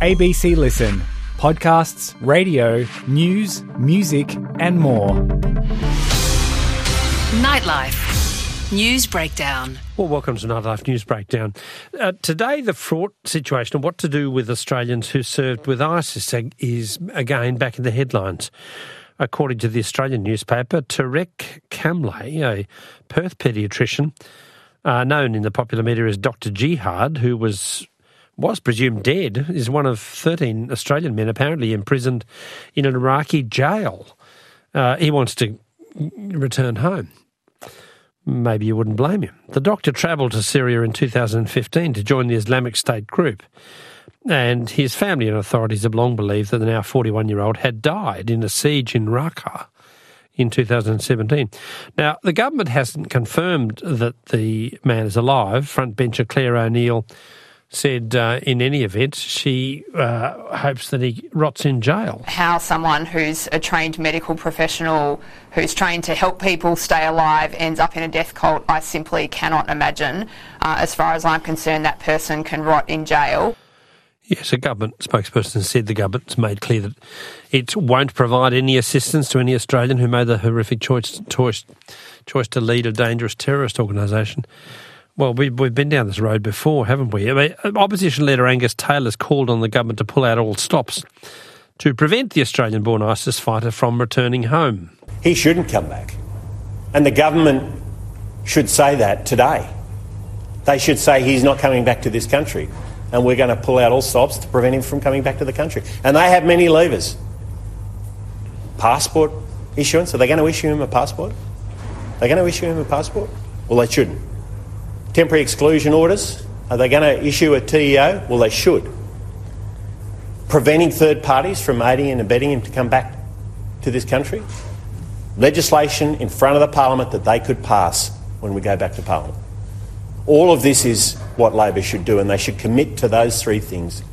ABC Listen. Podcasts, radio, news, music and more. Nightlife News Breakdown. Well, welcome to Nightlife News Breakdown. Today, the fraught situation of what to do with Australians who served with ISIS is again back in the headlines. According to the Australian newspaper, Tarek Kamlay, a Perth paediatrician, known in the popular media as Dr. Jihad, who was presumed dead, is one of 13 Australian men apparently imprisoned in an Iraqi jail. He wants to return home. Maybe you wouldn't blame him. The doctor travelled to Syria in 2015 to join the Islamic State group, and his family and authorities have long believed that the now 41-year-old had died in a siege in Raqqa in 2017. Now, the government hasn't confirmed that the man is alive. Frontbencher Claire O'Neill said in any event she hopes that he rots in jail. How someone who's a trained medical professional who's trained to help people stay alive ends up in a death cult, I simply cannot imagine. As far as I'm concerned, that person can rot in jail. Yes, a government spokesperson said the government's made clear that it won't provide any assistance to any Australian who made the horrific choice to lead a dangerous terrorist organisation. Well, we've been down this road before, haven't we? I mean, Opposition leader Angus Taylor's called on the government to pull out all stops to prevent the Australian-born ISIS fighter from returning home. He shouldn't come back. And the government should say that today. They should say he's not coming back to this country, and we're going to pull out all stops to prevent him from coming back to the country. And they have many levers. Passport issuance, are they going to issue him a passport? Are they going to issue him a passport? Well, they shouldn't. Temporary exclusion orders, are they going to issue a TEO? Well, they should. Preventing third parties from aiding and abetting him to come back to this country? Legislation in front of the Parliament that they could pass when we go back to Parliament. All of this is what Labor should do, and they should commit to those three things.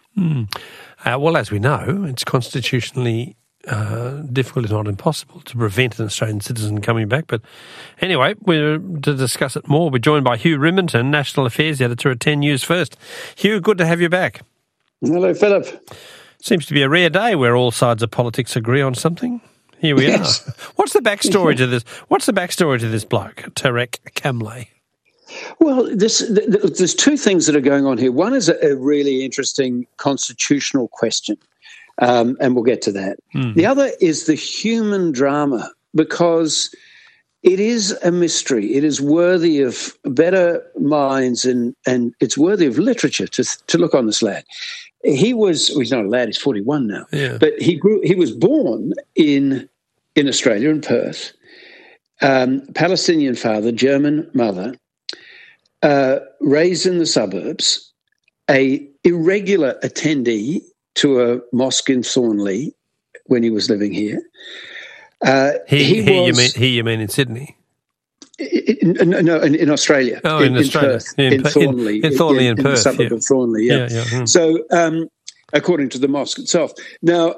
Well, as we know, it's constitutionally difficult, if not impossible, to prevent an Australian citizen coming back. But anyway, to discuss it more, we're joined by Hugh Rimmington, National Affairs Editor at 10 News First. Hugh, good to have you back. Hello, Philip. Seems to be a rare day where all sides of politics agree on something. Here we are. What's the backstory to this? What's the backstory to this bloke, Tarek Kamlay? Well, there's two things that are going on here. One is a really interesting constitutional question, and we'll get to that. The other is the human drama, because it is a mystery. It is worthy of better minds, and it's worthy of literature to look on this lad. He's not a lad, he's 41 now, but he was born in Australia, in Perth, Palestinian father, German mother, raised in the suburbs, a irregular attendee to a mosque in Thornley when he was living here. You mean in Sydney? No, in Australia. Oh, in Australia. Perth, in Thornley. In Thornley, in Perth. In the suburb of Thornley, yeah. So, according to the mosque itself. Now,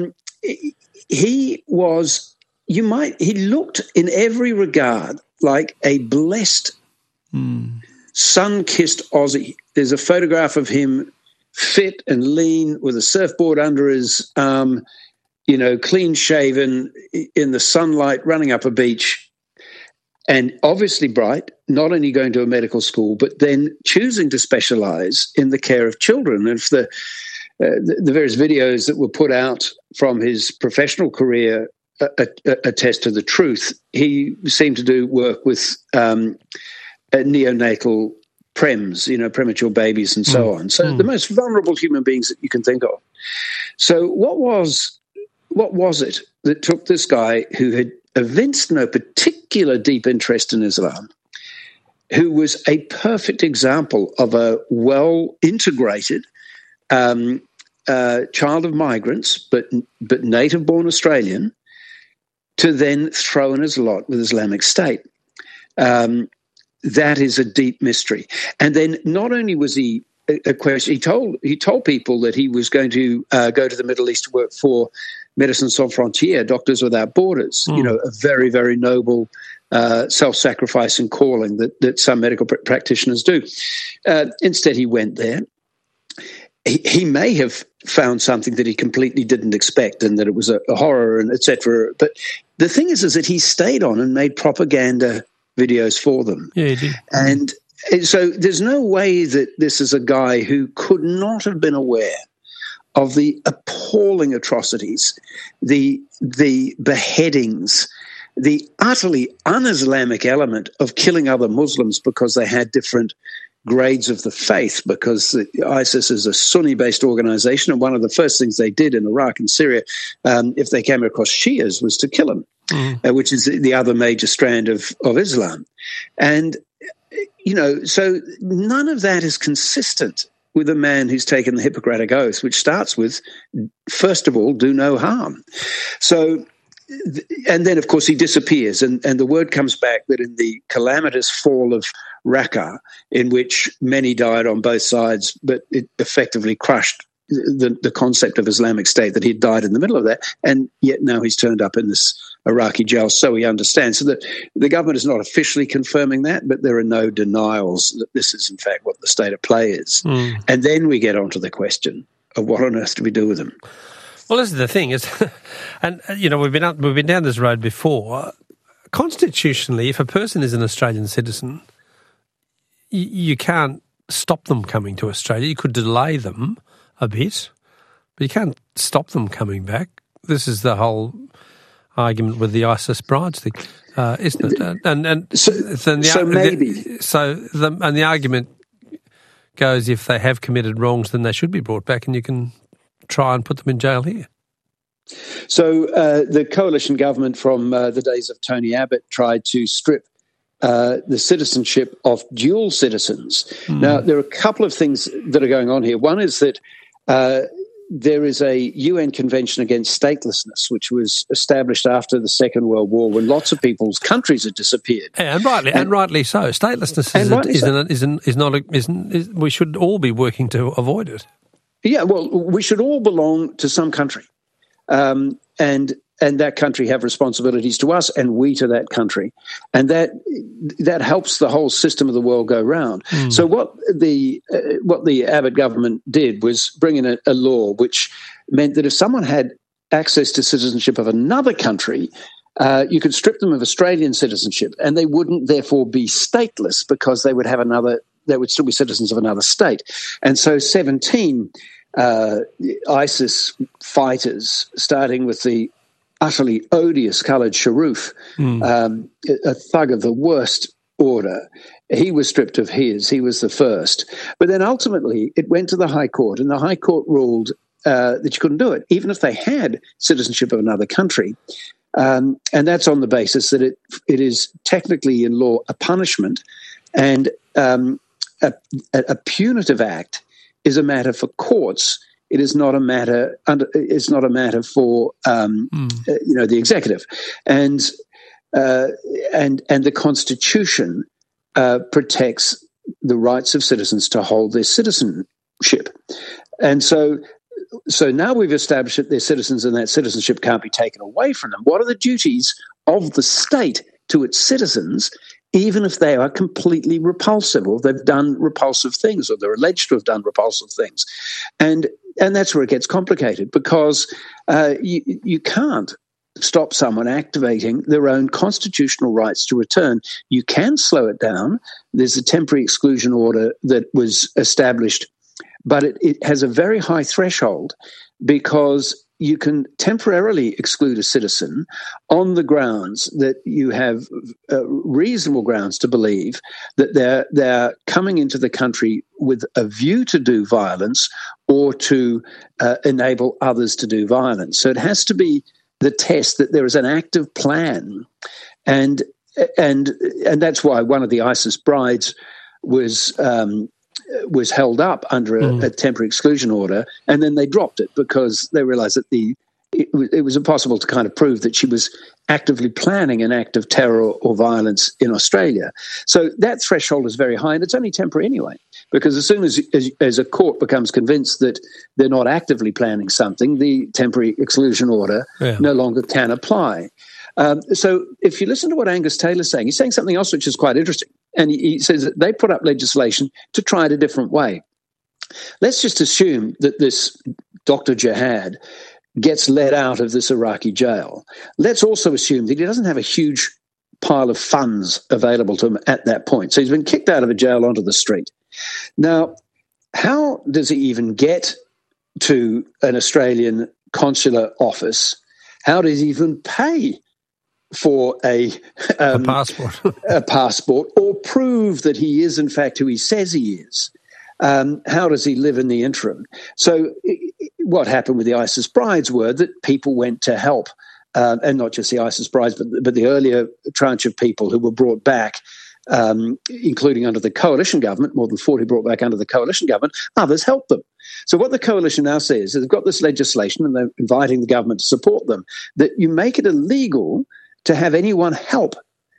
he looked in every regard like a blessed, sun-kissed Aussie. There's a photograph of him fit and lean with a surfboard under his arm, clean-shaven in the sunlight, running up a beach, and obviously bright, not only going to a medical school, but then choosing to specialise in the care of children. And if the various videos that were put out from his professional career attest to the truth, he seemed to do work with neonatal prems, premature babies and so on. So the most vulnerable human beings that you can think of. So what was it that took this guy who had evinced no particular deep interest in Islam, who was a perfect example of a well-integrated child of migrants, but native-born Australian, to then throw in his lot with Islamic State? That is a deep mystery. And then not only was he a question, he told people that he was going to go to the Middle East to work for Médecins Sans Frontières, Doctors Without Borders, a very, very noble self-sacrificing calling that some medical practitioners do. Instead, he went there. he may have found something that he completely didn't expect and that it was a horror and etc. But the thing is that he stayed on and made propaganda videos for them. Yeah, he did. And so there's no way that this is a guy who could not have been aware of the appalling atrocities, the beheadings, the utterly un-Islamic element of killing other Muslims because they had different grades of the faith, because ISIS is a Sunni-based organization, and one of the first things they did in Iraq and Syria, if they came across Shias, was to kill them, which is the other major strand of Islam. And, so none of that is consistent with a man who's taken the Hippocratic Oath, which starts with, first of all, do no harm. So, and then, of course, he disappears, and the word comes back that in the calamitous fall of Raqqa, in which many died on both sides, but it effectively crushed the concept of Islamic State, that he'd died in the middle of that, and yet now he's turned up in this Iraqi jail, so he understands. So that the government is not officially confirming that, but there are no denials that this is, in fact, what the state of play is. And then we get onto the question of what on earth do we do with him? Well, this is the thing, and we've been down this road before. Constitutionally, if a person is an Australian citizen, you can't stop them coming to Australia. You could delay them a bit, but you can't stop them coming back. This is the whole argument with the ISIS brides thing, isn't it? And the argument goes, if they have committed wrongs, then they should be brought back, and you can try and put them in jail here. So the coalition government from the days of Tony Abbott tried to strip the citizenship of dual citizens. Now, there are a couple of things that are going on here. One is that there is a UN Convention Against Statelessness, which was established after the Second World War, when lots of people's countries had disappeared, and rightly so. Statelessness we should all be working to avoid it. Yeah, well, we should all belong to some country, and that country have responsibilities to us, and we to that country, and that helps the whole system of the world go round. So what the Abbott government did was bring in a law which meant that if someone had access to citizenship of another country, you could strip them of Australian citizenship, and they wouldn't therefore be stateless, because they would have they would still be citizens of another state. And so 17 ISIS fighters, starting with the utterly odious Khalid Sharif, a thug of the worst order, he was stripped of his. He was the first. But then ultimately it went to the High Court, and the High Court ruled that you couldn't do it, even if they had citizenship of another country. And that's on the basis that it is technically in law a punishment, and a punitive act is a matter for courts. It is not a matter. It's not a matter for the executive, and the Constitution protects the rights of citizens to hold their citizenship, and so now we've established that they're citizens, and that citizenship can't be taken away from them. What are the duties of the state to its citizens, even if they are completely repulsive, or they've done repulsive things, or they're alleged to have done repulsive things? And that's where it gets complicated, because you can't stop someone activating their own constitutional rights to return. You can slow it down. There's a temporary exclusion order that was established, but it has a very high threshold, because you can temporarily exclude a citizen on the grounds that you have reasonable grounds to believe that they're coming into the country with a view to do violence or to enable others to do violence. So it has to be the test that there is an active plan, and that's why one of the ISIS brides was held up under a temporary exclusion order, and then they dropped it because they realized that it was impossible to kind of prove that she was actively planning an act of terror or violence in Australia. So that threshold is very high, and it's only temporary anyway, because as soon as a court becomes convinced that they're not actively planning something, the temporary exclusion order no longer can apply. So if you listen to what Angus Taylor's saying, he's saying something else which is quite interesting. And he says that they put up legislation to try it a different way. let's just assume that this Dr. Jihad gets let out of this Iraqi jail. Let's also assume that he doesn't have a huge pile of funds available to him at that point. So he's been kicked out of a jail onto the street. Now, how does he even get to an Australian consular office? How does he even pay for a passport a passport, or prove that he is in fact who he says he is? How does he live in the interim? So what happened with the ISIS brides were that people went to help, and not just the ISIS brides, but the earlier tranche of people who were brought back, including under the coalition government, more than 40 brought back under the coalition government. Others helped them. So what the coalition now says is they've got this legislation, and they're inviting the government to support them, that you make it illegal to have anyone help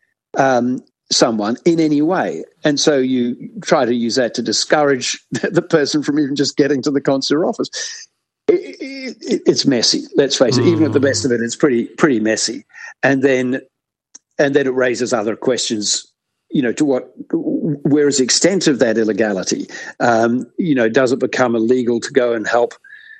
someone in any way. And so you try to use that to discourage the person from even just getting to the consular office. It's messy, let's face it. Even at the best of it, it's pretty messy. And then it raises other questions, to where is the extent of that illegality? Does it become illegal to go and help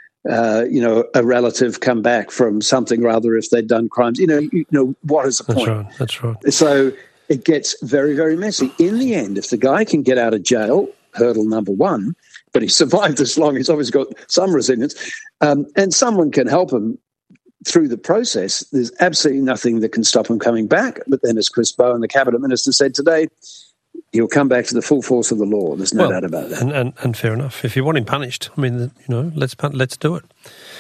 a relative come back from something, rather if they'd done crimes? What is the point? That's right. So it gets very, very messy. In the end, if the guy can get out of jail, hurdle number one, but he survived this long, he's obviously got some resilience, and someone can help him through the process, there's absolutely nothing that can stop him coming back. But then, as Chris Bowen, the Cabinet Minister, said today, he'll come back to the full force of the law. There's no doubt about that. And fair enough. If you want him punished, let's do it.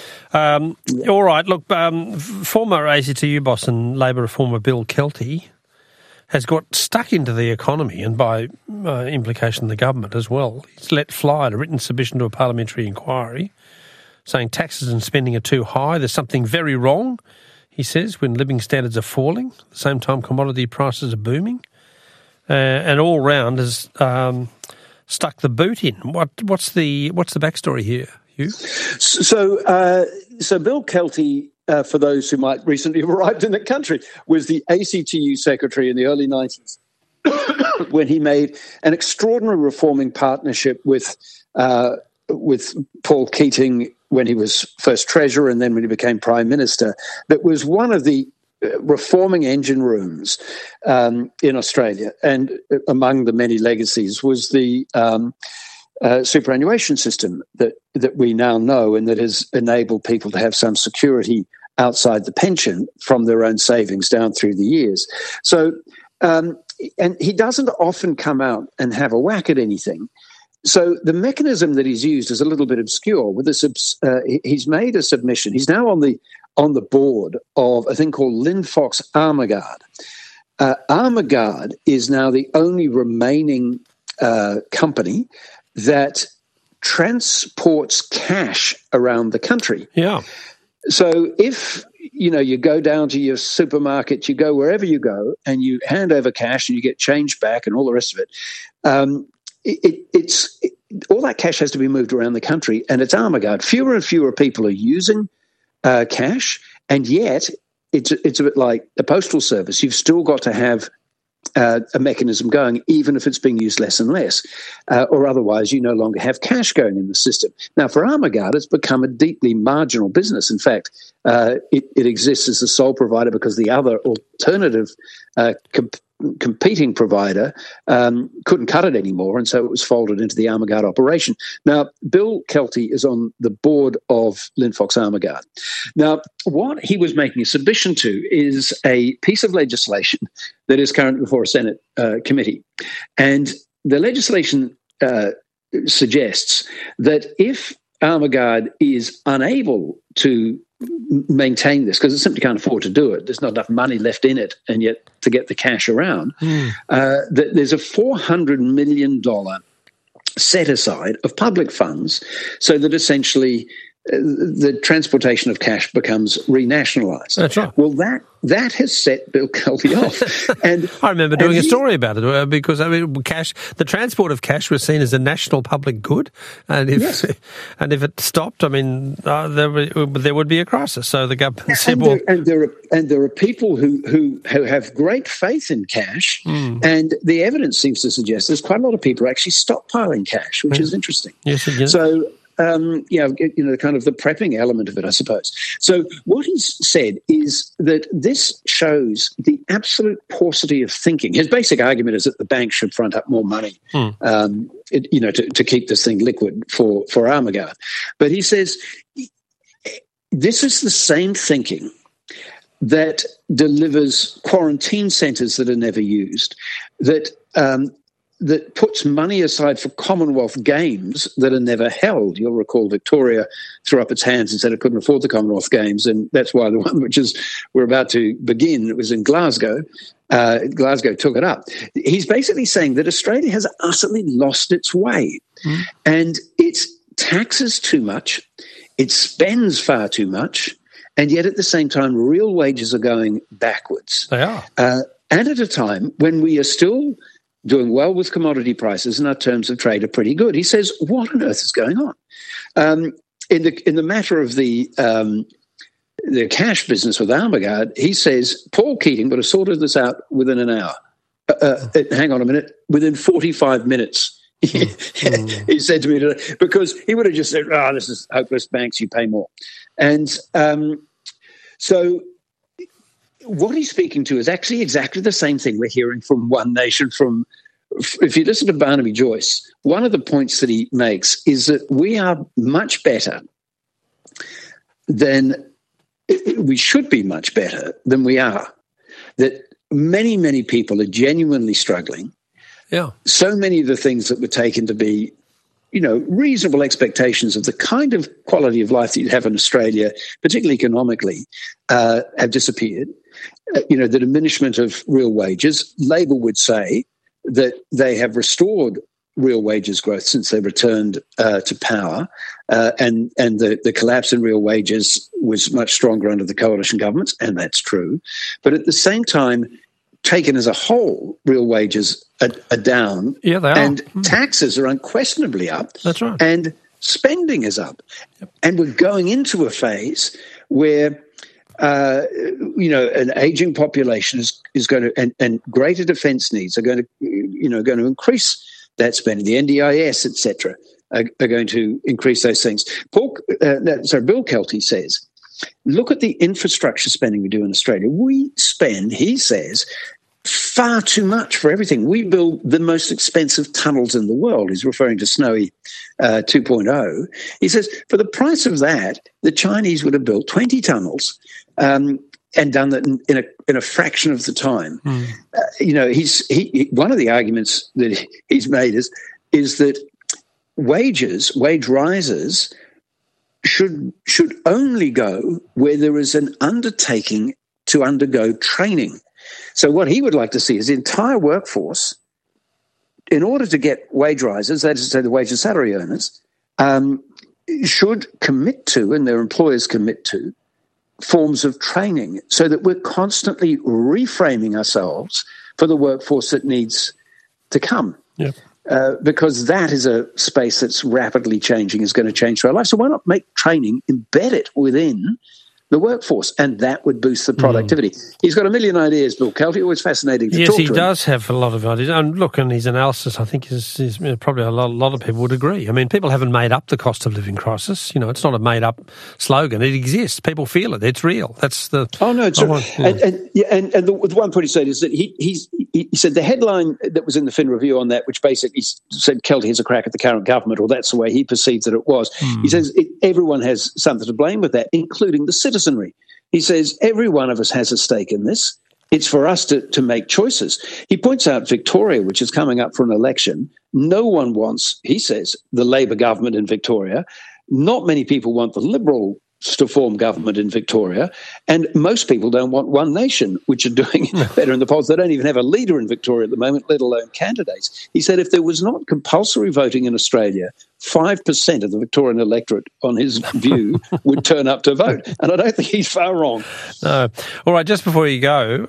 All right, look, former ACTU boss and Labor reformer Bill Kelty has got stuck into the economy, and by implication the government as well. He's let fly a written submission to a parliamentary inquiry saying taxes and spending are too high. There's something very wrong, he says, when living standards are falling. At the same time, commodity prices are booming. And all round has stuck the boot in. What's the backstory here, Hugh? So Bill Kelty, for those who might recently have arrived in the country, was the ACTU secretary in the early 90s when he made an extraordinary reforming partnership with Paul Keating when he was first treasurer, and then when he became prime minister. That was one of the reforming engine rooms in Australia, and among the many legacies was the superannuation system that we now know, and that has enabled people to have some security outside the pension from their own savings down through the years. So, and he doesn't often come out and have a whack at anything. So the mechanism that he's used is a little bit obscure. With this, he's made a submission. He's now on the board of a thing called Linfox Armaguard. Armaguard is now the only remaining company that transports cash around the country. Yeah. So if you go down to your supermarket, you go wherever you go, and you hand over cash and you get change back and all the rest of it, it's all that cash has to be moved around the country, and it's Armaguard. Fewer and fewer people are using cash, and yet it's a bit like the postal service. You've still got to have a mechanism going, even if it's being used less and less, or otherwise you no longer have cash going in the system. Now, for Armaguard, it's become a deeply marginal business. In fact, it exists as the sole provider because the other alternative competing provider couldn't cut it anymore, and so it was folded into the Armaguard operation. Now, Bill Kelty is on the board of Linfox Armaguard. Now, what he was making a submission to is a piece of legislation that is currently before a Senate committee. And the legislation suggests that if Armaguard is unable to maintain this, because it simply can't afford to do it, there's not enough money left in it, and yet to get the cash around, there's a $400 million set aside of public funds, so that essentially the transportation of cash becomes renationalised. That's right. Well, that has set Bill Kelty off. And I remember doing a story about it because the transport of cash was seen as a national public good, and if it stopped, there would be a crisis. So the government said, there are people who have great faith in cash, and the evidence seems to suggest there's quite a lot of people who actually stockpiling cash, which is interesting. Yes, it is. So. Kind of the prepping element of it, I suppose. So what he's said is that this shows the absolute paucity of thinking. His basic argument is that the bank should front up more money, to keep this thing liquid for Armaguard. But he says this is the same thinking that delivers quarantine centres that are never used, that puts money aside for Commonwealth Games that are never held. You'll recall Victoria threw up its hands and said it couldn't afford the Commonwealth Games, and that's why the one we're about to begin, it was in Glasgow. Glasgow took it up. He's basically saying that Australia has utterly lost its way, and it taxes too much, it spends far too much, and yet at the same time, real wages are going backwards. They are. And at a time when we are still doing well with commodity prices and our terms of trade are pretty good. He says, what on earth is going on? In the matter of the cash business with Armaguard, he says, Paul Keating would have sorted this out within an hour. Hang on a minute, within 45 minutes. He said to me today, because he would have just said, this is hopeless, banks, you pay more. And so what he's speaking to is actually exactly the same thing we're hearing from One Nation. If you listen to Barnaby Joyce, one of the points that he makes is that we are much better than we should be, much better than we are. That many, many people are genuinely struggling. Yeah. So many of the things that were taken to be, reasonable expectations of the kind of quality of life that you have in Australia, particularly economically, have disappeared. The diminishment of real wages. Labor would say that they have restored real wages growth since they returned to power, and the collapse in real wages was much stronger under the coalition governments, and that's true. But at the same time, taken as a whole, real wages are down. Yeah, they are. And taxes are unquestionably up. That's right. And spending is up. Yep. And we're going into a phase where an aging population is going to, and greater defence needs are going to increase that spending. The NDIS, etc., are going to increase those things. Bill Kelty says, look at the infrastructure spending we do in Australia. We spend, he says, far too much for everything. We build the most expensive tunnels in the world. He's referring to Snowy 2.0. He says, for the price of that, the Chinese would have built 20 tunnels and done that in a fraction of the time. One of the arguments that he's made is that wage rises should only go where there is an undertaking to undergo training. So what he would like to see is the entire workforce, in order to get wage rises, that is to say the wage and salary earners, should commit to, and their employers commit to, forms of training so that we're constantly reframing ourselves for the workforce that needs to come. Yep. Because that is a space that's rapidly changing, is going to change our life. So why not make training, embed it within the workforce, and that would boost the productivity. He's got a million ideas, Bill Kelty. Always fascinating to talk to him. Yes, he does have a lot of ideas. And look, and his analysis, I think, is probably a lot of people would agree. I mean, people haven't made up the cost of living crisis. It's not a made-up slogan. It exists. People feel it. It's real. That's the... Oh, no, it's true. And the one point he said is that he said the headline that was in the Fin Review on that, which basically said Kelty has a crack at the current government, or that's the way he perceived that it was. He says everyone has something to blame with that, including the citizenry. He says every one of us has a stake in this. It's for us to make choices. He points out Victoria, which is coming up for an election. No one wants, he says, the Labor government in Victoria. Not many people want the Liberal to form government in Victoria, and most people don't want One Nation, which are doing better in the polls. They don't even have a leader in Victoria at the moment, let alone candidates. He said if there was not compulsory voting in Australia, 5% of the Victorian electorate, on his view, would turn up to vote. And I don't think he's far wrong. No. All right, just before you go,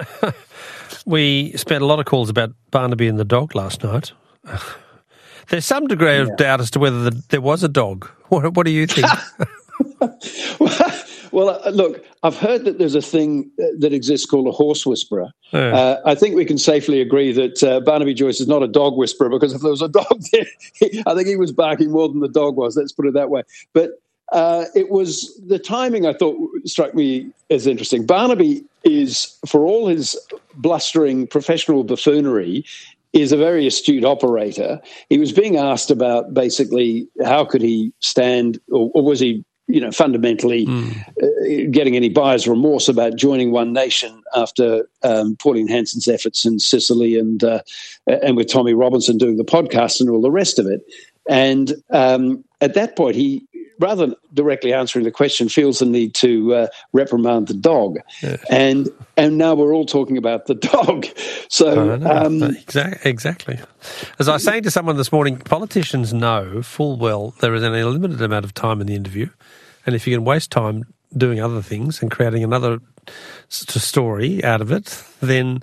we spent a lot of calls about Barnaby and the dog last night. There's some degree of doubt as to whether there was a dog. What do you think? Well, look, I've heard that there's a thing that exists called a horse whisperer. Yeah. I think we can safely agree that Barnaby Joyce is not a dog whisperer, because if there was a dog there, I think he was barking more than the dog was. Let's put it that way. But it was the timing, I thought, struck me as interesting. Barnaby is, for all his blustering professional buffoonery, is a very astute operator. He was being asked about basically how could he stand, or was he, fundamentally getting any buyer's remorse about joining One Nation after Pauline Hanson's efforts in Sicily and with Tommy Robinson doing the podcast and all the rest of it. And at that point, he, rather than directly answering the question, feels the need to reprimand the dog. Yeah. And now we're all talking about the dog. So exactly. As I was saying to someone this morning, politicians know full well there is only a limited amount of time in the interview, and if you can waste time doing other things and creating another story out of it, then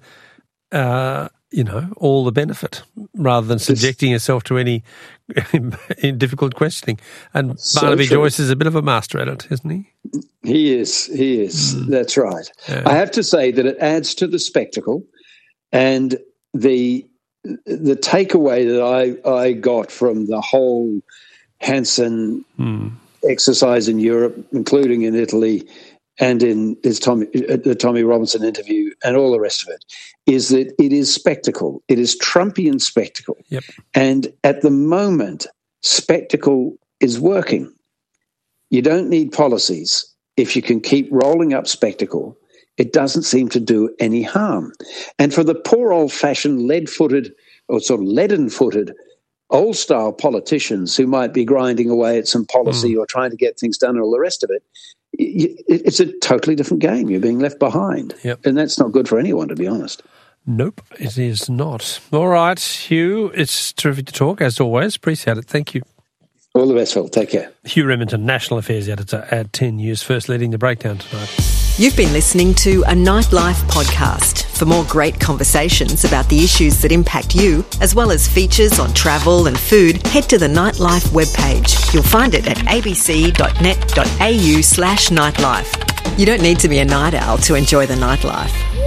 all the benefit, rather than subjecting yourself to any difficult questioning. And Barnaby Joyce is a bit of a master at it, isn't he? He is. That's right. Yeah. I have to say that it adds to the spectacle, and the takeaway that I got from the whole Hanson exercise in Europe, including in Italy, and in the Tommy Robinson interview and all the rest of it, is that it is spectacle. It is Trumpian spectacle. Yep. And at the moment, spectacle is working. You don't need policies. If you can keep rolling up spectacle, it doesn't seem to do any harm. And for the poor old-fashioned lead-footed or sort of leaden-footed old-style politicians who might be grinding away at some policy or trying to get things done and all the rest of it, it's a totally different game. You're being left behind. Yep. And that's not good for anyone, to be honest. Nope, it is not. All right, Hugh, it's terrific to talk, as always. Appreciate it. Thank you. All the best, Phil. Take care. Hugh Remington, National Affairs Editor at 10 News, first leading the breakdown tonight. You've been listening to a Nightlife podcast. For more great conversations about the issues that impact you, as well as features on travel and food, head to the Nightlife webpage. You'll find it at abc.net.au/nightlife. You don't need to be a night owl to enjoy the nightlife.